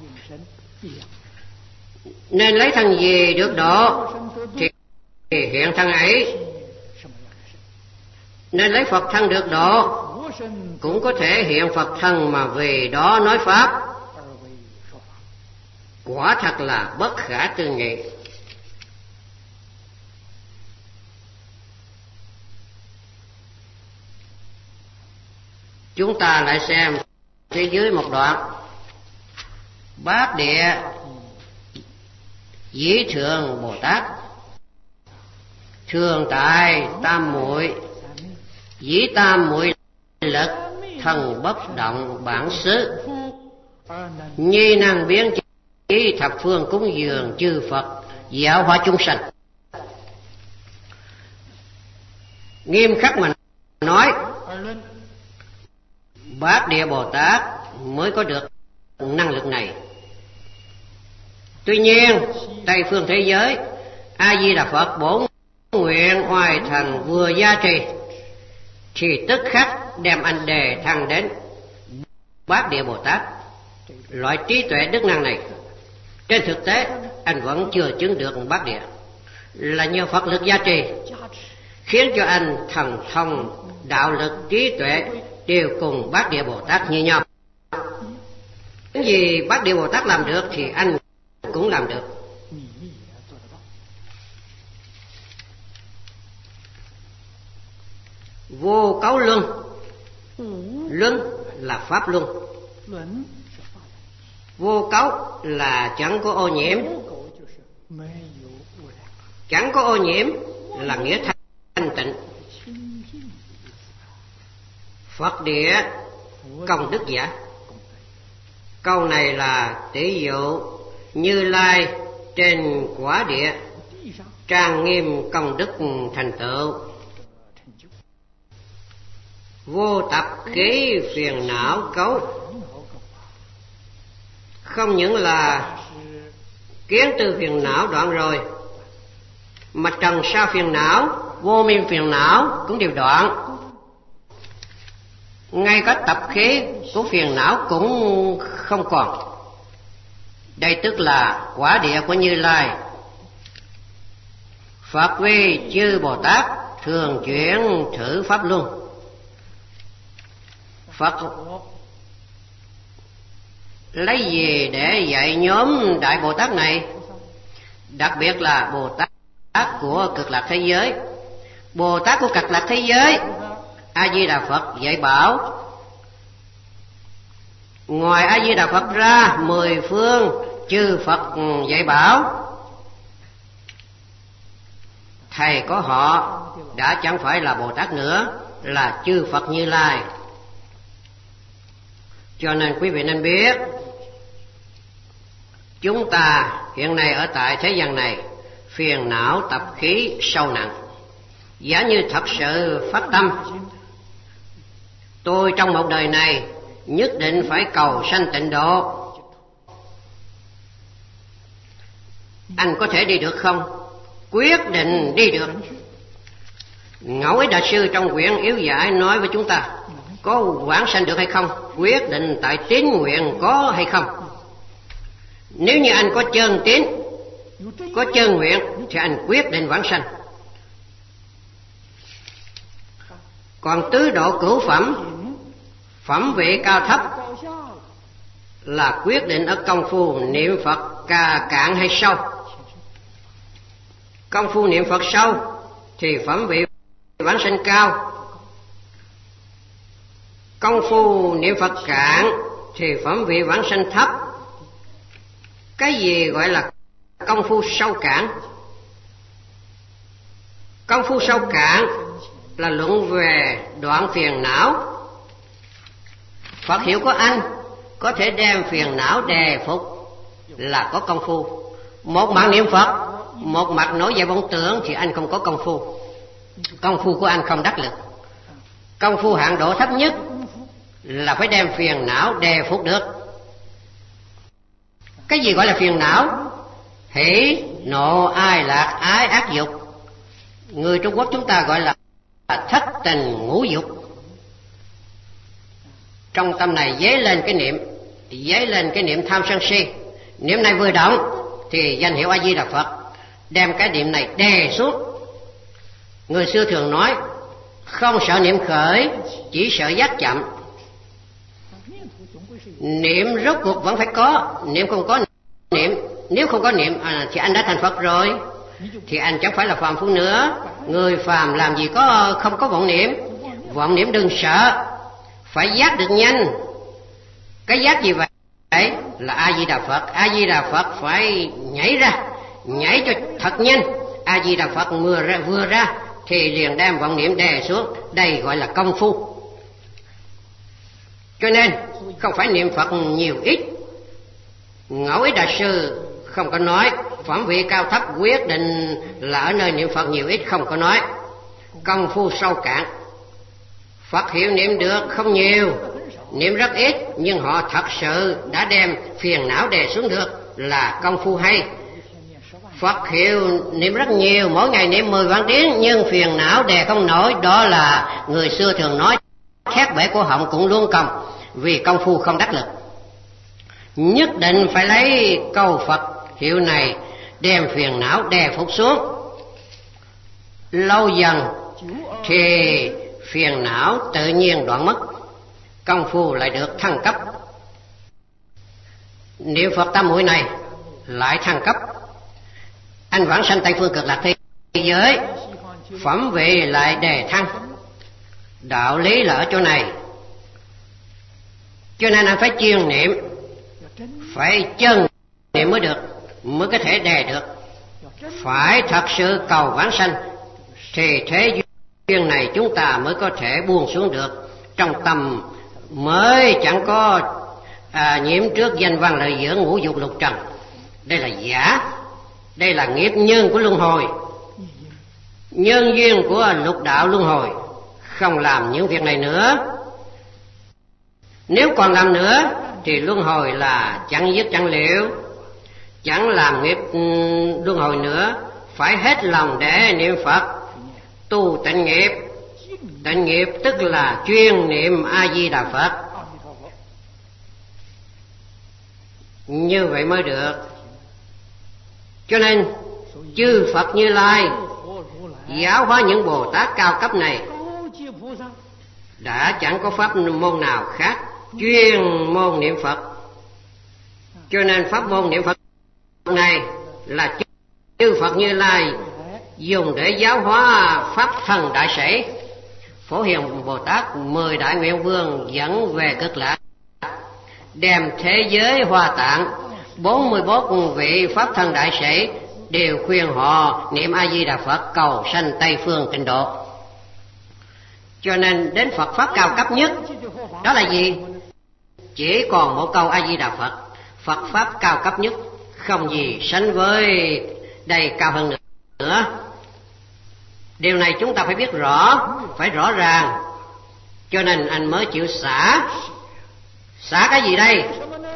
S1: Nên lấy thân gì được độ thì hiện thân ấy, nên lấy Phật thân được độ cũng có thể hiện Phật thân mà về đó nói Pháp. Quả thật là bất khả tư nghị. Chúng ta lại xem phía dưới một đoạn. Bát Địa Dĩ Thượng Bồ Tát thường tại tam muội, dĩ tam muội lực, thần bất động bản xứ, nhi năng biến chí thập phương cúng dường chư Phật, giáo hóa chúng sanh. Nghiêm khắc mà nói, Bát Địa Bồ Tát mới có được năng lực này. Tuy nhiên Tây phương thế giới, A Di Đà Phật bổn nguyện oai thần vừa gia trì thì tức khắc đem anh đề thăng đến Bát Địa Bồ Tát. Loại trí tuệ đức năng này trên thực tế anh vẫn chưa chứng được Bát Địa, là nhờ Phật lực gia trì khiến cho anh thần thông, đạo lực, trí tuệ đều cùng Bát Địa Bồ Tát như nhau. Những gì Bát Địa Bồ Tát làm được thì anh cũng làm được. Vô cấu luân, luân là pháp luân, vô cấu là chẳng có ô nhiễm. Chẳng có ô nhiễm là nghĩa thanh tịnh. Phật địa công đức giả. Câu này là tỷ dụ Như Lai trên quả địa trang nghiêm công đức thành tựu. Vô tập khí phiền não cấu, không những là kiến tư phiền não đoạn rồi, mà trần sa phiền não, vô minh phiền não cũng đều đoạn. Ngay cả tập khí của phiền não cũng không còn. Đây tức là quả địa của Như Lai. Phật vi chư Bồ Tát thường chuyển thử pháp luân. Phật lấy gì để dạy nhóm Đại Bồ Tát này, đặc biệt là Bồ Tát của Cực Lạc thế giới? Bồ Tát của Cực Lạc thế giới, A Di Đà Phật dạy bảo, ngoài A Di Đà Phật ra mười phương chư Phật dạy bảo. Thầy của họ đã chẳng phải là Bồ Tát nữa, là chư Phật Như Lai. Cho nên quý vị nên biết, chúng ta hiện nay ở tại thế gian này phiền não tập khí sâu nặng. Giả như thật sự phát tâm, tôi trong một đời này nhất định phải cầu sanh tịnh độ, anh có thể đi được không? Quyết định đi được. Ngẫu Ích Đại Sư trong quyển Yếu Giải nói với chúng ta, có vãng sanh được hay không, quyết định tại tín nguyện có hay không. Nếu như anh có chân tín, có chân nguyện thì anh quyết định vãng sanh. Còn tứ độ cửu phẩm, phẩm vị cao thấp là quyết định ở công phu niệm Phật ca cạn hay sâu. Công phu niệm Phật sâu thì phẩm vị vãng sanh cao. Công phu niệm Phật cạn thì phẩm vị vãng sanh thấp. Cái gì gọi là công phu sâu cạn? Công phu sâu cạn là luận về đoạn phiền não. Phật hiệu của anh có thể đem phiền não đề phục là có công phu. Một mặt niệm Phật, một mặt nổi dậy vọng tưởng thì anh không có công phu. Công phu của anh không đắc lực. Công phu hạng độ thấp nhất là phải đem phiền não đề phục được. Cái gì gọi là phiền não? Hỷ, nộ, ai lạc, ái, ác dục. Người Trung Quốc chúng ta gọi là thất tình ngũ dục. Trong tâm này dấy lên cái niệm, dấy lên cái niệm tham sân si. Niệm này vừa động thì danh hiệu A Di Đà Phật đem cái niệm này đè xuống. Người xưa thường nói không sợ niệm khởi, chỉ sợ giác chậm. Niệm rốt cuộc vẫn phải có. Niệm không có niệm, nếu không có niệm à, thì anh đã thành Phật rồi, thì anh chẳng phải là phàm phu nữa. Người phàm làm gì có không có vọng niệm. Vọng niệm đừng sợ, phải giác được nhanh. Cái giác gì vậy? Đấy là A Di Đà Phật. A Di Đà Phật phải nhảy ra, nhảy cho thật nhanh. A Di Đà Phật vừa ra, vừa ra thì liền đem vọng niệm đè xuống. Đây gọi là công phu. Cho nên không phải niệm Phật nhiều ít. Ngẫu Ích Đại Sư không có nói phẩm vị cao thấp quyết định là ở nơi niệm Phật nhiều ít, không có nói. Công phu sâu cạn. Phật hiệu niệm được không nhiều, niệm rất ít, nhưng họ thật sự đã đem phiền não đè xuống được là công phu hay. Phật hiệu niệm rất nhiều, mỗi ngày niệm mười vạn tiếng, nhưng phiền não đè không nổi. Đó là người xưa thường nói khét bể cổ họng cũng luôn còng, vì công phu không đắc lực. Nhất định phải lấy câu Phật hiệu này đem phiền não đè phục xuống. Lâu dần thì phiền não tự nhiên đoạn mất, công phu lại được thăng cấp. Niệm Phật tam muội này lại thăng cấp. Anh vãng sanh Tây phương cực lạc thế giới, phẩm vị lại đề thăng. Đạo lý là ở chỗ này. Cho nên anh phải chuyên niệm, phải chân niệm mới được, mới có thể đề được. Phải thật sự cầu vãng sanh thì thế duyên này chúng ta mới có thể buông xuống được. Trong tâm mới chẳng có à, nhiễm trước danh văn lợi dưỡng ngũ dục lục trần. Đây là giả. Đây là nghiệp nhân của luân hồi, nhân duyên của lục đạo luân hồi. Không làm những việc này nữa. Nếu còn làm nữa thì luân hồi là chẳng dứt chẳng liễu. Chẳng làm nghiệp luân hồi nữa. Phải hết lòng để niệm Phật, tu tịnh nghiệp. Tịnh nghiệp tức là chuyên niệm A Di Đà Phật. Như vậy mới được. Cho nên chư Phật Như Lai giáo hóa những Bồ Tát cao cấp này đã chẳng có pháp môn nào khác, chuyên môn niệm Phật. Cho nên pháp môn niệm Phật này là chư Phật Như Lai dùng để giáo hóa pháp thần đại sĩ. Phổ Hiền Bồ Tát mười đại nguyện vương dẫn về cực lạc, đem thế giới Hoa Tạng bốn mươi bốn vị pháp thần đại sĩ đều khuyên họ niệm A Di Đà Phật cầu sanh Tây phương tịnh độ. Cho nên đến Phật pháp cao cấp nhất đó là gì? Chỉ còn một câu A Di Đà Phật. Phật pháp cao cấp nhất, không gì sánh với đây cao hơn nữa. Điều này chúng ta phải biết rõ, phải rõ ràng. Cho nên anh mới chịu xả. Xả cái gì đây?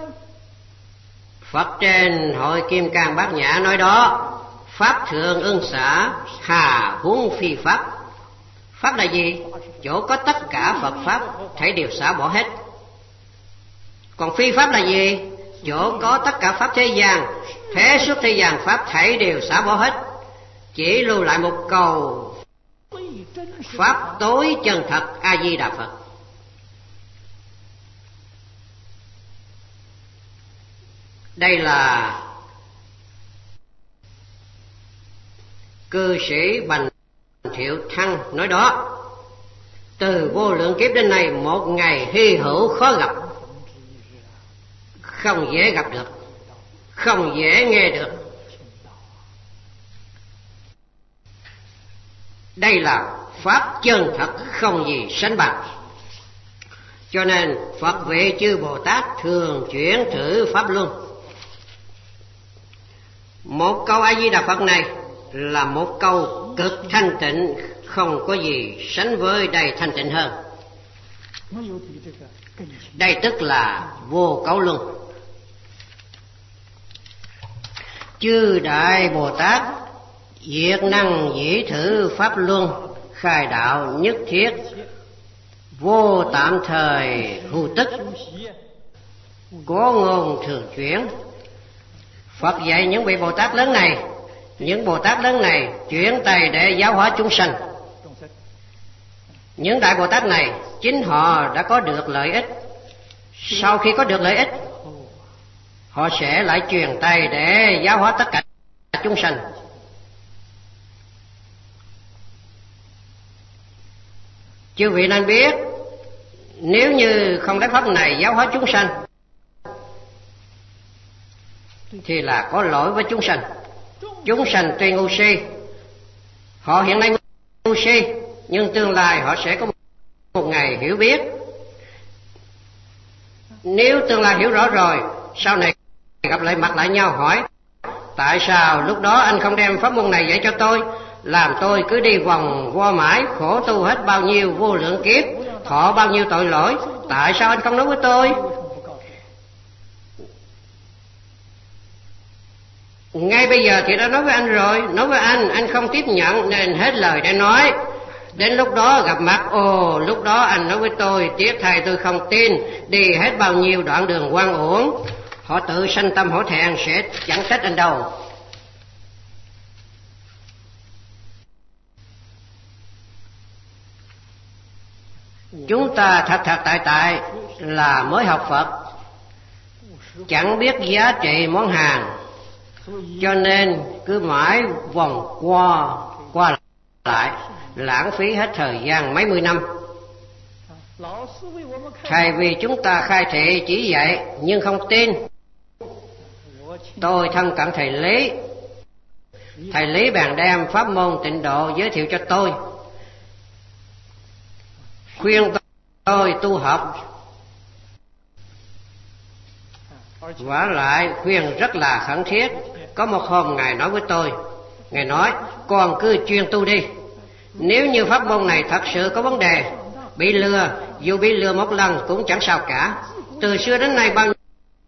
S1: Phật trên hội Kim Cang Bát Nhã nói đó: pháp thượng ưng xả, hà huống phi pháp. Pháp là gì? Chỗ có tất cả Phật pháp thảy đều xả bỏ hết. Còn phi pháp là gì? Chỗ có tất cả pháp thế gian, thế xuất thế gian pháp thảy đều xả bỏ hết, chỉ lưu lại một câu pháp tối chân thật A Di Đà Phật. Đây là cư sĩ Bành Thiệu Thăng nói đó. Từ vô lượng kiếp đến nay, một ngày hy hữu khó gặp, không dễ gặp được, không dễ nghe được. Đây là pháp chân thật, không gì sánh bằng. Cho nên Phật vị chư Bồ Tát thường chuyển thử pháp luân. Một câu A Di Đà Phật này là một câu cực thanh tịnh, không có gì sánh với đầy thanh tịnh hơn. Đây tức là vô cấu luân. Chư Đại Bồ Tát diệt năng dĩ thử pháp luân, khai đạo nhất thiết, vô tạm thời hữu tức, có ngôn thường chuyển. Phật dạy những vị Bồ Tát lớn này, những Bồ Tát lớn này chuyển tay để giáo hóa chúng sanh. Những Đại Bồ Tát này chính họ đã có được lợi ích. Sau khi có được lợi ích, họ sẽ lại truyền tay để giáo hóa tất cả chúng sanh. Chư vị nên biết, nếu như không lấy pháp này giáo hóa chúng sanh thì là có lỗi với chúng sanh. Chúng sanh tuy ngu si, họ hiện nay ngu si, nhưng tương lai họ sẽ có một ngày hiểu biết. Nếu tương lai hiểu rõ rồi, sau này gặp lại mặt lại nhau hỏi: tại sao lúc đó anh không đem pháp môn này dạy cho tôi, làm tôi cứ đi vòng vo mãi, khổ tu hết bao nhiêu vô lượng kiếp, thọ bao nhiêu tội lỗi, tại sao anh không nói với tôi? Ngay bây giờ thì đã nói với anh rồi, nói với anh, anh không tiếp nhận nên hết lời để nói. Đến lúc đó gặp mặt, ồ lúc đó anh nói với tôi, tiếc thay tôi không tin, đi hết bao nhiêu đoạn đường oan uổng. Họ tự sanh tâm hổ thẹn, sẽ chẳng trách anh đâu. Chúng ta thật thật tại tại là mới học Phật, chẳng biết giá trị món hàng, cho nên cứ mãi vòng qua qua lại, lãng phí hết thời gian mấy mươi năm. Thầy vì chúng ta khai thị chỉ dạy nhưng không tin. Tôi thân cận thầy Lý, thầy Lý bèn đem pháp môn Tịnh Độ giới thiệu cho tôi, khuyên tôi tu học, vả lại khuyên rất là khẩn thiết. Có một hôm Ngài nói với tôi, Ngài nói: con cứ chuyên tu đi, nếu như pháp môn này thật sự có vấn đề, bị lừa, dù bị lừa một lần cũng chẳng sao cả. Từ xưa đến nay bao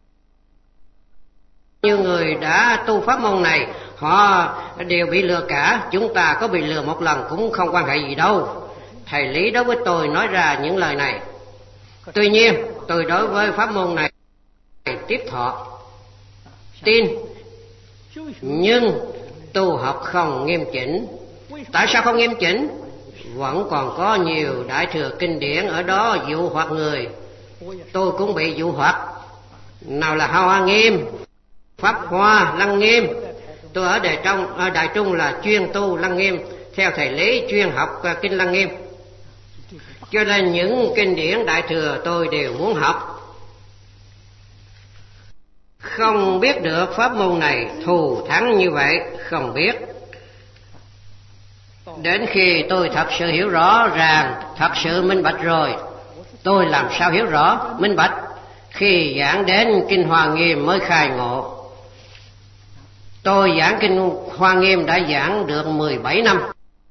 S1: nhiêu người đã tu pháp môn này, họ đều bị lừa cả, chúng ta có bị lừa một lần cũng không quan hệ gì đâu. Thầy Lý đối với tôi nói ra những lời này. Tuy nhiên tôi đối với pháp môn này tiếp thọ, tin, nhưng tu học không nghiêm chỉnh. Tại sao không nghiêm chỉnh? Vẫn còn có nhiều đại thừa kinh điển ở đó dụ hoặc người. Tôi cũng bị dụ hoặc. Nào là Hoa Nghiêm, Pháp Hoa, Lăng Nghiêm. Tôi ở Đại Trung, ở Đại Trung là chuyên tu Lăng Nghiêm, theo thầy Lý chuyên học kinh Lăng Nghiêm. Cho nên những kinh điển đại thừa tôi đều muốn học. Không biết được pháp môn này thù thắng như vậy, không biết. Đến khi tôi thật sự hiểu rõ ràng, thật sự minh bạch rồi. Tôi làm sao hiểu rõ, minh bạch? Khi giảng đến kinh Hoa Nghiêm mới khai ngộ. Tôi giảng kinh Hoa Nghiêm đã giảng được mười bảy năm.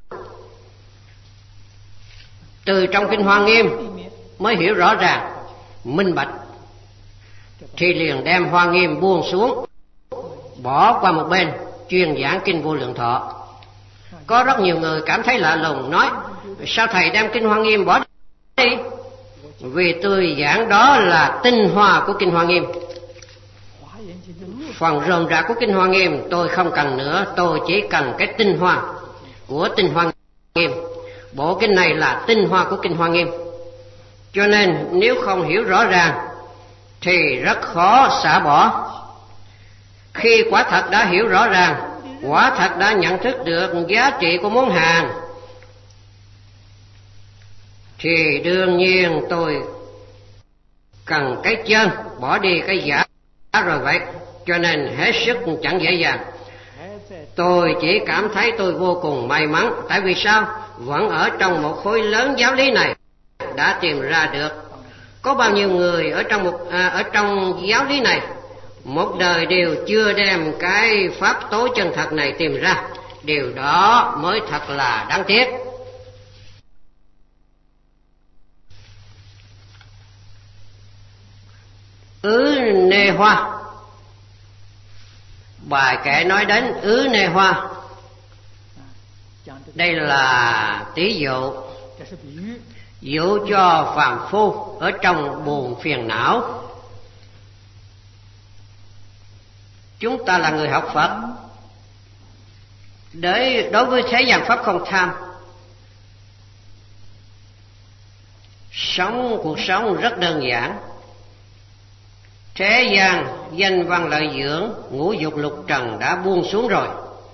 S1: Từ trong kinh Hoa Nghiêm mới hiểu rõ ràng, minh bạch, thì liền đem Hoa Nghiêm buông xuống, bỏ qua một bên, chuyên giảng kinh Vô Lượng Thọ. Có rất nhiều người cảm thấy lạ lùng, nói: sao thầy đem kinh Hoa Nghiêm bỏ đi? Vì tôi giảng đó là tinh hoa của kinh Hoa Nghiêm. Phần rườm rà của kinh Hoa Nghiêm tôi không cần nữa, tôi chỉ cần cái tinh hoa của tinh Hoa Nghiêm. Bộ kinh này là tinh hoa của kinh Hoa Nghiêm. Cho nên nếu không hiểu rõ ràng thì rất khó xả bỏ. Khi quả thật đã hiểu rõ ràng, quả thật đã nhận thức được giá trị của món hàng, thì đương nhiên tôi cần cái chân, bỏ đi cái giả rồi vậy, cho nên hết sức chẳng dễ dàng. Tôi chỉ cảm thấy tôi vô cùng may mắn, tại vì sao? Vẫn ở trong một khối lớn giáo lý này đã tìm ra được. Có bao nhiêu người ở trong một à, ở trong giáo lý này một đời đều chưa đem cái pháp tối chân thật này tìm ra. Điều đó mới thật là đáng tiếc. Ứ Nê Hoa. Bài kệ nói đến Ứ Nê Hoa. Đây là tỷ dụ, dụ cho phàm phu ở trong buồn phiền não. Chúng ta là người học Phật, để đối với thế gian pháp không tham, sống cuộc sống rất đơn giản. Thế gian danh văn lợi dưỡng, ngũ dục lục trần đã buông xuống rồi.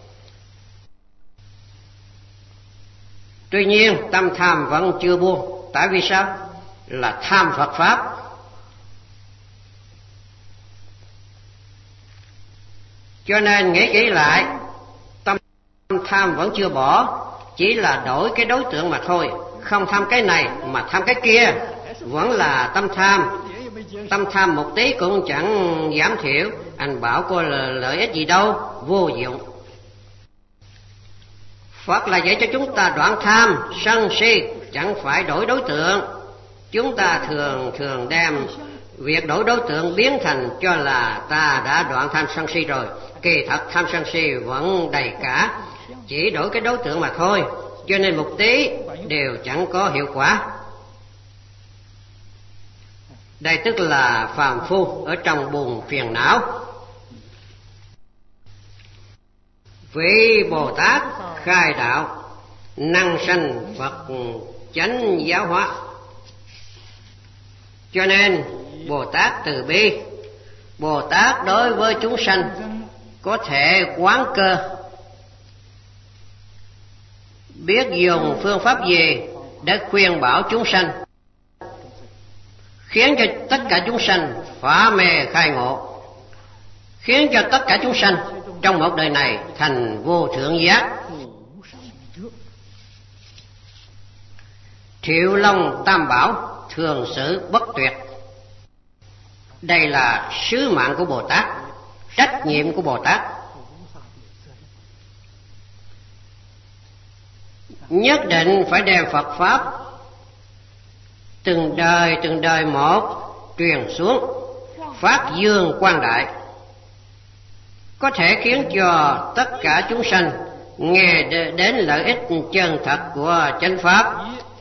S1: Tuy nhiên tâm tham vẫn chưa buông. Tại vì sao? Là tham Phật pháp. Cho nên nghĩ kỹ lại, tâm tham vẫn chưa bỏ, chỉ là đổi cái đối tượng mà thôi. Không tham cái này mà tham cái kia, vẫn là tâm tham. Tâm tham một tí cũng chẳng giảm thiểu. Anh bảo có lợi ích gì đâu, vô dụng. Phật là dạy cho chúng ta đoạn tham, sân si, chẳng phải đổi đối tượng. Chúng ta thường thường đem việc đổi đối tượng biến thành cho là ta đã đoạn tham sân si rồi. Kỳ thật tham sân si vẫn đầy cả, chỉ đổi cái đối tượng mà thôi. Cho nên một tí đều chẳng có hiệu quả. Đây tức là phàm phu ở trong buồn phiền não. Vị Bồ Tát khai đạo, năng sanh Phật chánh giáo hóa. Cho nên Bồ Tát từ bi, Bồ Tát đối với chúng sanh có thể quán cơ, biết dùng phương pháp gì để khuyên bảo chúng sanh, khiến cho tất cả chúng sanh phá mê khai ngộ, khiến cho tất cả chúng sanh trong một đời này thành vô thượng giác. Thiệu Long Tam Bảo thường xử bất tuyệt. Đây là sứ mạng của Bồ Tát, trách nhiệm của Bồ Tát. Nhất định phải đem Phật pháp từng đời từng đời một truyền xuống, phát dương quang đại, có thể khiến cho tất cả chúng sanh nghe đến lợi ích chân thật của chánh pháp.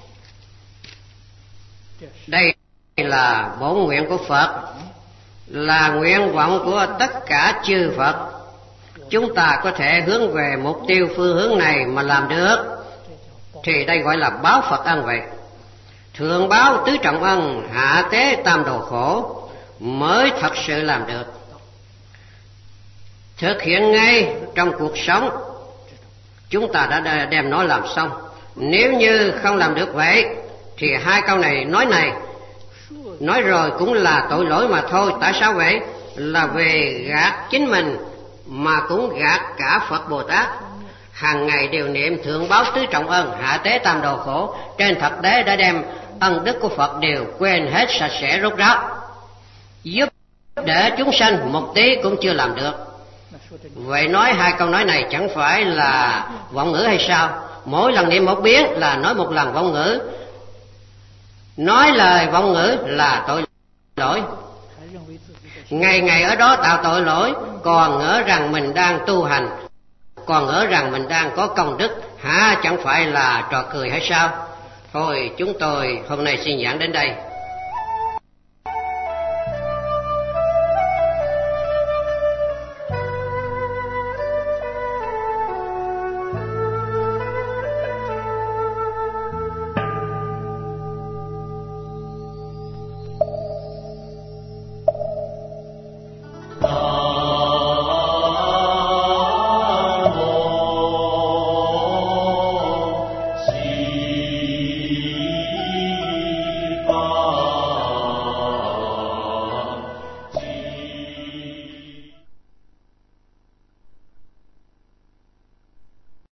S1: Đây là bổn nguyện của Phật, là nguyện vọng của tất cả chư Phật. Chúng ta có thể hướng về mục tiêu phương hướng này mà làm được, thì đây gọi là báo Phật ân vậy. Thượng báo tứ trọng ân, hạ tế tam đồ khổ, mới thật sự làm được. Thực hiện ngay trong cuộc sống, chúng ta đã đem nó làm xong. Nếu như không làm được vậy, thì hai câu này nói này nói rồi cũng là tội lỗi mà thôi. Tại sao vậy? Là về gạt chính mình mà cũng gạt cả Phật Bồ Tát. Hàng ngày đều niệm thượng báo tứ trọng ân, hạ tế tam đồ khổ, trên thực tế đã đem ân đức của Phật đều quên hết sạch sẽ rốt ráo. Giúp để chúng sanh một tí cũng chưa làm được. Vậy nói hai câu nói này chẳng phải là vọng ngữ hay sao? Mỗi lần niệm một biến là nói một lần vọng ngữ. Nói lời vọng ngữ là tội lỗi. Ngày ngày ở đó tạo tội lỗi, còn ngỡ rằng mình đang tu hành, còn ngỡ rằng mình đang có công đức, hả chẳng phải là trò cười hay sao? Thôi chúng tôi hôm nay xin giảng đến đây.